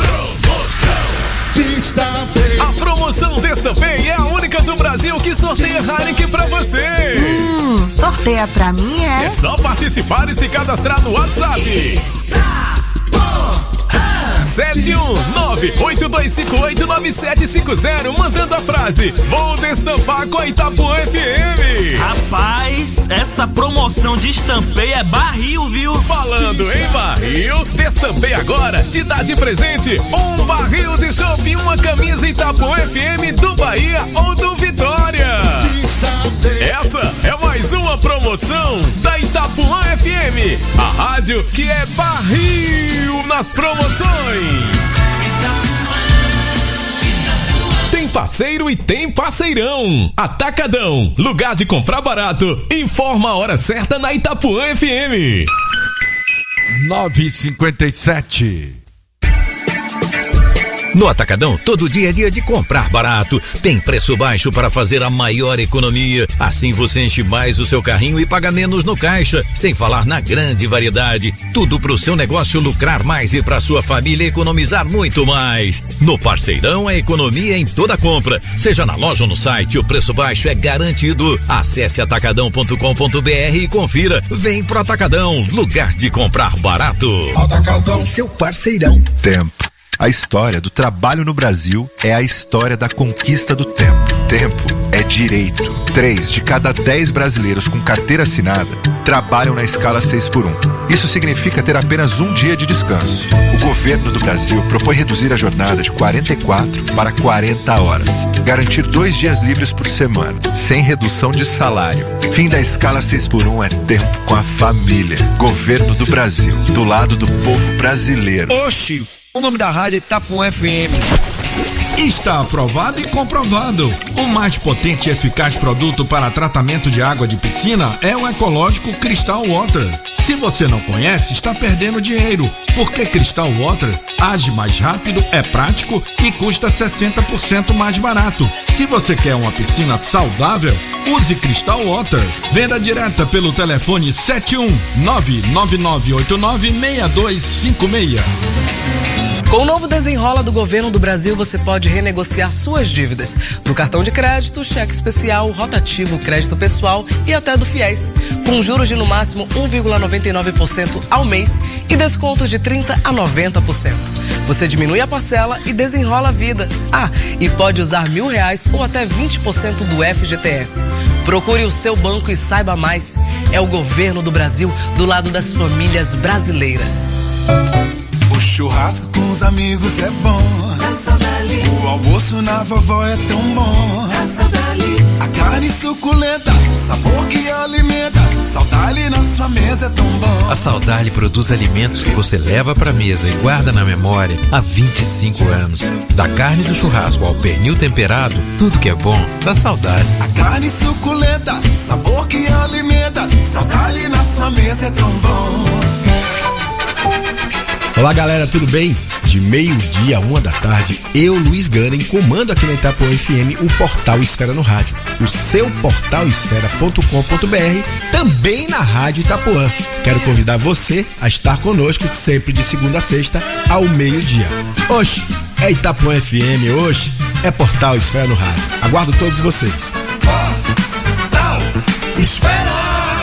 A promoção Destampei é a única do Brasil que sorteia Heineken pra você. Sorteia pra mim, É só participar e se cadastrar no WhatsApp. 719-8258-9750, mandando a frase: vou destampar com a Itapuã FM. Rapaz, essa promoção de Destampei é barril, viu? Falando em barril, Destampei agora te dá de presente um barril de chopp e uma camisa Itapuã FM do Bahia ou do Vitória. Essa é mais uma promoção da Itapuã FM, a rádio que é barril nas promoções. Tem parceiro e tem parceirão. Atacadão, lugar de comprar barato. Informa a hora certa na Itapuã FM. 9h57. No Atacadão, todo dia é dia de comprar barato. Tem preço baixo para fazer a maior economia. Assim você enche mais o seu carrinho e paga menos no caixa. Sem falar na grande variedade. Tudo para o seu negócio lucrar mais e para sua família economizar muito mais. No Parceirão, a economia em toda compra. Seja na loja ou no site, o preço baixo é garantido. Acesse atacadão.com.br e confira. Vem pro Atacadão, lugar de comprar barato. Atacadão, seu parceirão. Tempo. A história do trabalho no Brasil é a história da conquista do tempo. Tempo é direito. 3 de cada 10 brasileiros com carteira assinada trabalham na escala 6x1. Isso significa ter apenas um dia de descanso. O governo do Brasil propõe reduzir a jornada de 44 para 40 horas. Garantir 2 dias livres por semana, sem redução de salário. Fim da escala 6x1 é tempo com a família. Governo do Brasil, do lado do povo brasileiro. Oxi! O nome da rádio é Itapuã FM. Está aprovado e comprovado. O mais potente e eficaz produto para tratamento de água de piscina é o ecológico Crystal Water. Se você não conhece, está perdendo dinheiro, porque Crystal Water age mais rápido, é prático e custa 60% mais barato. Se você quer uma piscina saudável, use Crystal Water. Venda direta pelo telefone 71999896256. Com o novo Desenrola do Governo do Brasil, você pode renegociar suas dívidas no cartão de crédito, cheque especial, rotativo, crédito pessoal e até do FIES, com juros de no máximo 1,99% ao mês e descontos de 30% a 90%. Você diminui a parcela e desenrola a vida. Ah, e pode usar R$1.000 ou até 20% do FGTS. Procure o seu banco e saiba mais. É o Governo do Brasil do lado das famílias brasileiras. O churrasco com os amigos é bom. O almoço na vovó é tão bom. A carne suculenta, sabor que alimenta, Saudade na sua mesa é tão bom. A Saudade produz alimentos que você leva pra mesa e guarda na memória há 25 anos. Da carne do churrasco ao pernil temperado, tudo que é bom dá saudade. A carne suculenta, sabor que alimenta, Saudade na sua mesa é tão bom. Olá galera, tudo bem? De meio-dia a 1h, eu, Luiz Ganem, comando aqui na Itapuã FM o Portal Esfera no Rádio. O seu portalesfera.com.br, também na Rádio Itapuã. Quero convidar você a estar conosco sempre de segunda a sexta ao meio-dia. Oxe, é Itapuã FM, oxe, é Portal Esfera no Rádio. Aguardo todos vocês. Portal Esfera.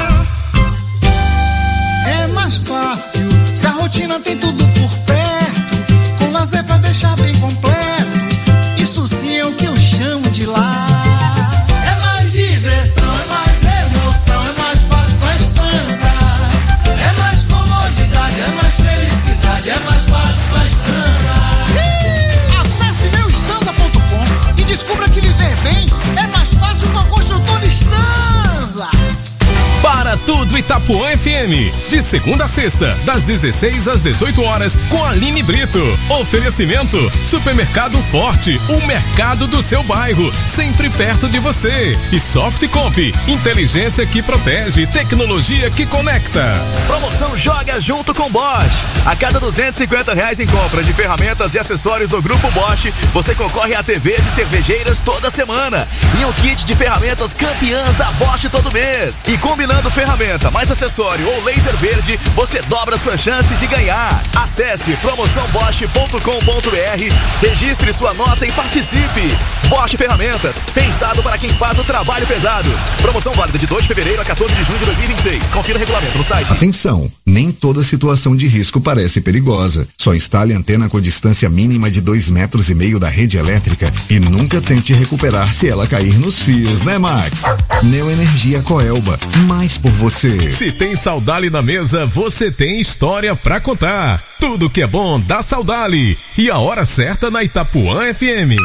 É mais fácil se a rotina tem tudo por perto. Com lazer pra deixar bem completo. Isso sim é o que eu chamo de lar. É mais diversão, é mais emoção, é mais fácil com a Estanza. É mais comodidade, é mais felicidade, é mais fácil com a Estanza. Acesse meuestanza.com e descubra que viver bem é mais fácil com a construtora Estanza. Para tudo Itapuã FM, de segunda a sexta, das 16 às 18 horas, com Aline Brito. Oferecimento: Supermercado Forte, o mercado do seu bairro, sempre perto de você. E Softcomp, inteligência que protege, tecnologia que conecta. Promoção Joga Junto com Bosch. A cada R$250 em compra de ferramentas e acessórios do Grupo Bosch, você concorre a TVs e cervejeiras toda semana. E um kit de ferramentas campeãs da Bosch todo mês. E combinando ferramenta mais acessório ou laser verde, você dobra sua chance de ganhar. Acesse promoçãobosch.com.br, registre sua nota e participe. Bosch Ferramentas, pensado para quem faz o trabalho pesado. Promoção válida de 2 de fevereiro a 14 de junho de 2026. Confira o regulamento no site. Atenção, nem toda situação de risco parece perigosa. Só instale antena com distância mínima de 2,5 metros da rede elétrica e nunca tente recuperar se ela cair nos fios, né, Max? Neoenergia Coelba, mais por você. Se tem Saudade na mesa, você tem história pra contar. Tudo que é bom dá Saudade. E a hora certa na Itapuã FM.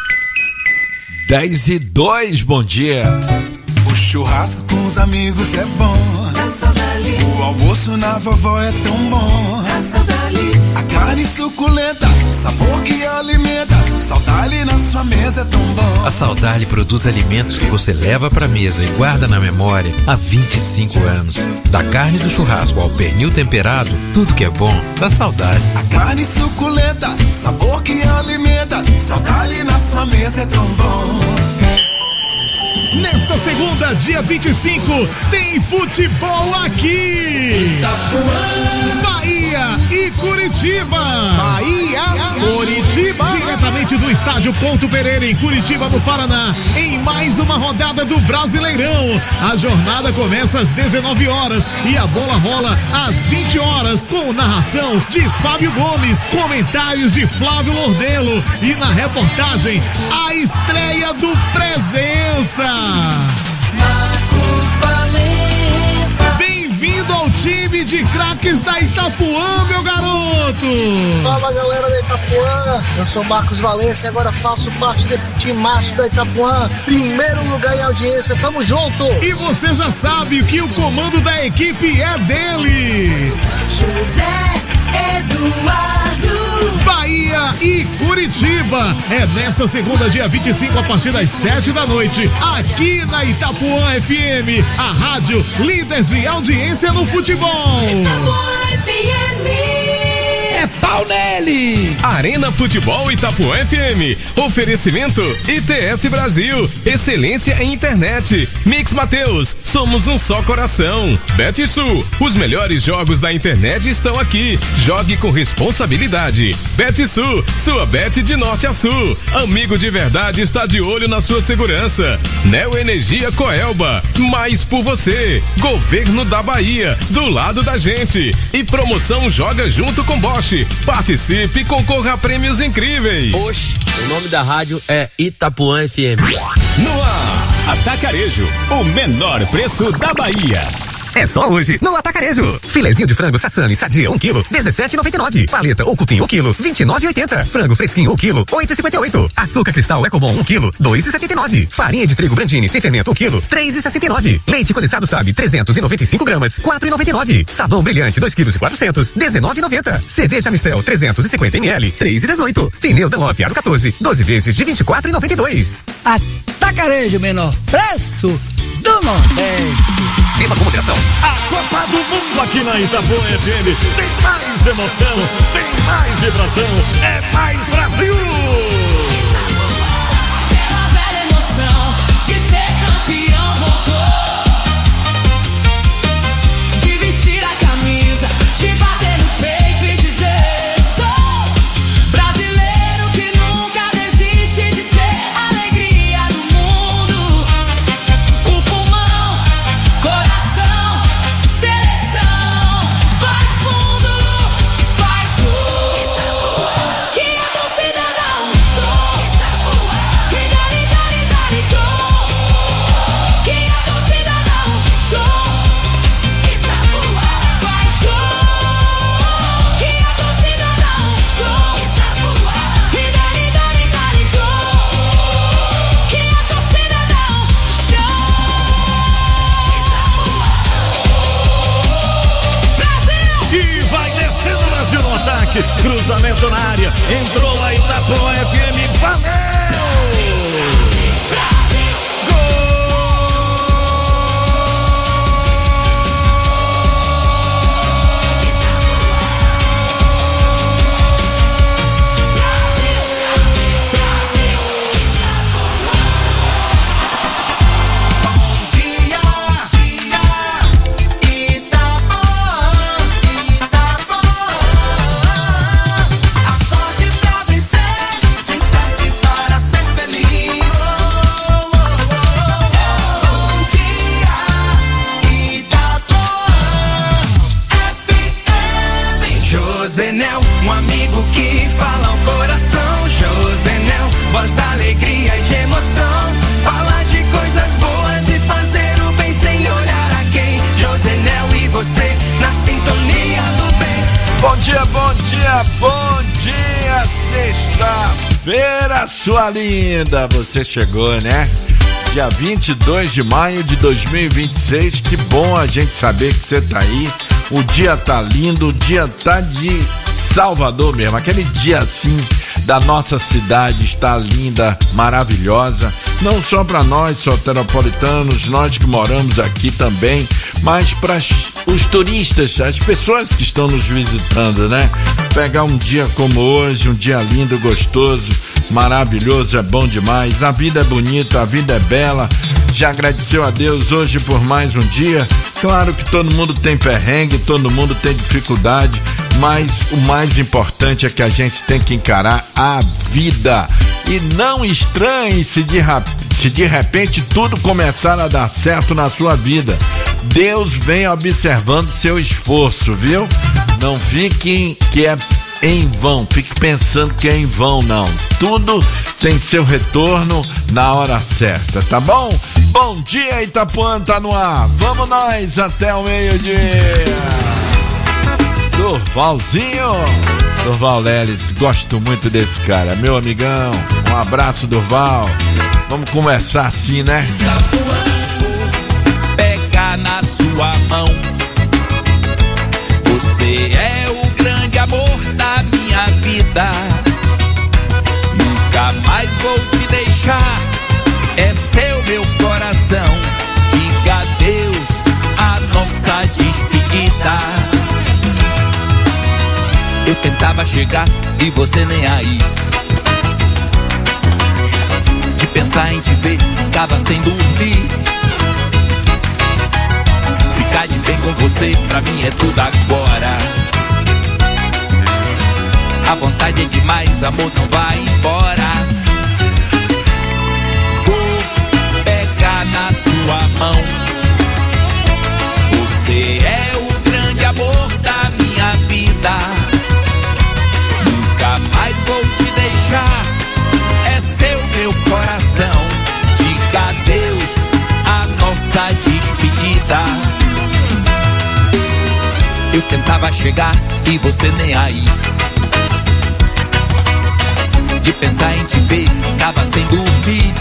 10:02, bom dia. O churrasco com os amigos é bom. O almoço na vovó é tão bom. A carne suculenta, sabor que alimenta, Saudade na sua mesa é tão bom. A Saudade produz alimentos que você leva pra mesa e guarda na memória há 25 anos. Da carne do churrasco ao pernil temperado, tudo que é bom dá saudade. A carne suculenta, sabor que alimenta, Saudade na sua mesa é tão bom. Nesta segunda, dia 25, tem futebol aqui. Itapuã, Bahia e Curitiba. Bahia, Curitiba. Diretamente do estádio Ponto Pereira, em Curitiba, no Paraná, em mais uma rodada do Brasileirão. A jornada começa às 19 horas e a bola rola às 20 horas, com narração de Fábio Gomes, comentários de Flávio Lordelo e na reportagem, a estreia do Presença. Bem-vindo ao time de craques da Itapuã, meu garoto! Fala galera da Itapuã, eu sou Marcos Valença e agora faço parte desse timaço da Itapuã. Primeiro lugar em audiência, tamo junto! E você já sabe que o comando da equipe é dele! José Eduardo! Bahia e Curitiba. É nessa segunda, dia 25, a partir das 7 da noite, aqui na Itapuã FM, a rádio líder de audiência no futebol. Itapuã FM. É pau nele! Arena Futebol Itapuã FM. Oferecimento ITS Brasil. Excelência em internet. Mix Mateus. Somos um só coração. BetSul. Os melhores jogos da internet estão aqui. Jogue com responsabilidade. BetSul. Sua bet de norte a sul. Amigo de verdade está de olho na sua segurança. Neoenergia Coelba. Mais por você. Governo da Bahia. Do lado da gente. E promoção Joga Junto com Bosch. Participe e concorra a prêmios incríveis. Oxe, o nome da rádio é Itapuã FM. No ar, Atacarejo, o menor preço da Bahia. É só hoje, no Atacarejo. Filezinho de frango Sassami Sadia 1 kg, 17,99. Paleta ou cupim 1 kg, 29,80. Frango fresquinho 1 kg, 8,58. Açúcar cristal Ecobon 1 kg, 2,79. Farinha de trigo Brandini sem fermento 1 kg, 3,69. Leite condensado Sabe 395 gramas, 4,99. Sabão brilhante 2 kg e 400, 19,90. Cerveja Mistel 350 ml, 3,18. Pneu Dunlop Aro 14, 12 vezes de 24,92. Atacarejo, menor preço do Nordeste. Beba com moderação. A Copa do Mundo aqui na Itapuã FM tem mais emoção, tem mais vibração, é mais Brasil! Aquela velha emoção de ser campeão voltou, de vestir a camisa, de bater no peito e dizer: sou brasileiro que nunca desiste de ser a alegria do mundo. O pulmão, coração, seleção, faz fundo, faz gol. Que a torcida dá um show. Que dali, dali, dali, gol. Que a torcida dá um show. Faz gol. Que a torcida dá um show. Que dali, dali, dali, gol. Que a torcida dá um show. E vai descendo o Brasil no ataque, cruzamento na área, entrou a Itapuã FM, valeu! Acorde pra vencer, desperte para ser feliz. Bom dia, Itapuã FM. Josenel, um amigo que fala ao coração. Josenel, voz da alegria e de emoção. Falar de coisas boas e fazer o bem sem olhar a quem. Josenel e você na sintonia do bem. Bom dia, bom dia, bom dia, sexta-feira, sua linda, você chegou, né? Dia 22 de maio de 2026, que bom a gente saber que você tá aí, o dia tá lindo, o dia tá de Salvador mesmo, aquele dia assim da nossa cidade está linda, maravilhosa, não só para nós soteropolitanos, nós que moramos aqui também, mas para os turistas, as pessoas que estão nos visitando, né? Pegar um dia como hoje, um dia lindo, gostoso, maravilhoso, é bom demais, a vida é bonita, a vida é bela. Já agradeceu a Deus hoje por mais um dia? Claro que todo mundo tem perrengue, todo mundo tem dificuldade, mas o mais importante é que a gente tem que encarar a vida e não estranhe se de repente tudo começar a dar certo na sua vida. Deus vem observando seu esforço, viu? Não fiquem que é em vão, fique pensando que é em vão, não. Tudo tem seu retorno na hora certa, tá bom? Bom dia, Itapuã, tá no ar. Vamos nós até o meio-dia. Durvalzinho, Durval Leles, gosto muito desse cara, meu amigão. Um abraço, Durval. Vamos começar assim, né? Pega na sua mão. Você é o grande amor da minha vida. Nunca mais vou te deixar. É seu meu coração. Diga adeus a nossa despedida. Eu tentava chegar e você nem aí. De pensar em te ver, ficava sem dormir. Ficar de bem com você, pra mim é tudo agora. A vontade é demais, amor, não vai embora. Vou pegar na sua mão. Você é o grande amor da minha vida. Nunca mais vou te deixar. É seu meu coração. Diga adeus a nossa despedida. Eu tentava chegar e você nem aí. De pensar em te ver, tava sem dormir.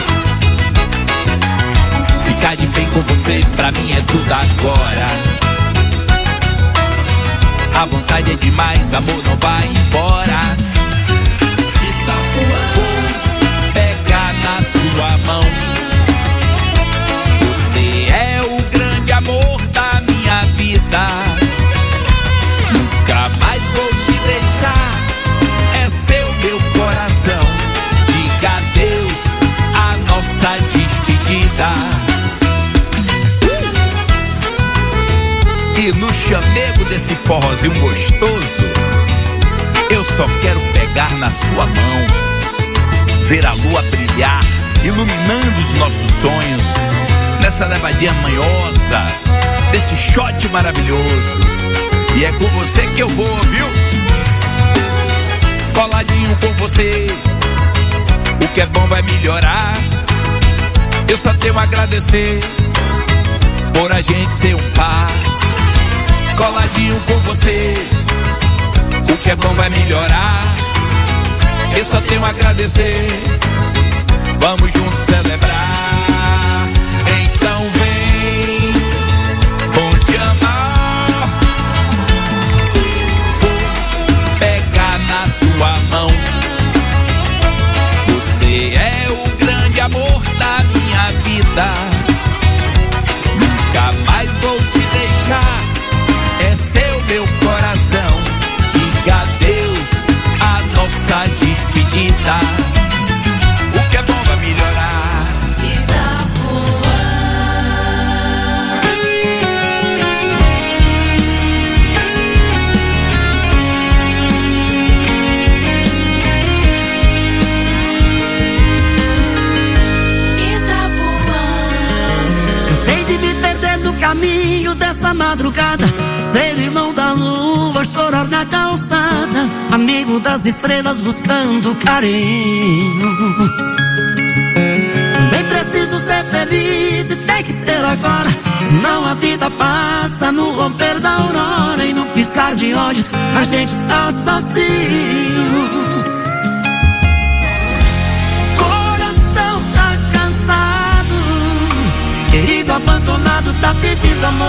Ficar de bem com você, pra mim é tudo agora. A vontade é demais, amor, não vai embora. Vou pegar na sua mão. Você é o grande amor da minha vida. Nunca mais vou te deixar. É seu meu coração. Diga adeus a nossa despedida. E no chamego desse forrozinho gostoso, eu só quero pegar na sua mão, ver a lua brilhar, iluminando os nossos sonhos, nessa levadinha manhosa, desse shot maravilhoso. E é com você que eu vou, viu? Coladinho com você, o que é bom vai melhorar. Eu só tenho a agradecer por a gente ser um par. Coladinho com você, o que é bom vai melhorar. Eu só tenho a agradecer. Vamos juntos celebrar. Então vem, vou te amar. Vou pegar na sua mão. Você é o grande amor da minha vida. Nunca mais vou te deixar. É seu meu coração. Diga adeus a nossa despedida. O que é bom vai melhorar. Cansei de me perder no caminho dessa madrugada, ser irmão da lua, chorar na calçada, amigo das estrelas buscando carinho. Também preciso ser feliz e tem que ser agora, senão a vida passa no romper da aurora e no piscar de olhos a gente está sozinho. Coração tá cansado, querido abandonado tá pedindo amor.